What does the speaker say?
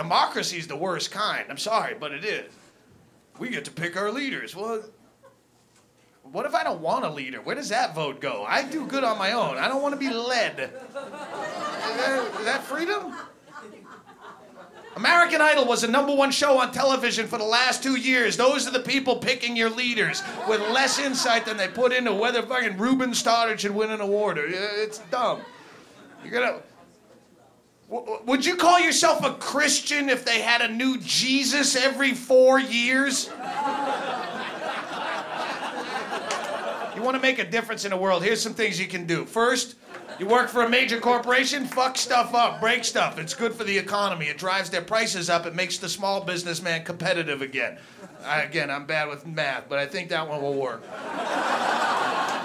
Democracy's the worst kind. I'm sorry, but it is. We get to pick our leaders. Well, what if I don't want a leader? Where does that vote go? I do good on my own. I don't want to be led. Is that freedom? American Idol was the #1 show on television for the last 2 years. Those are the people picking your leaders with less insight than they put into whether fucking Ruben Stoddard should win an award. It's dumb. You're gonna... Would you call yourself a Christian if they had a new Jesus every 4 years? You want to make a difference in the world, here's some things you can do. First, you work for a major corporation, fuck stuff up, break stuff. It's good for the economy. It drives their prices up. It makes the small businessman competitive again. Again, I'm bad with math, but I think that one will work.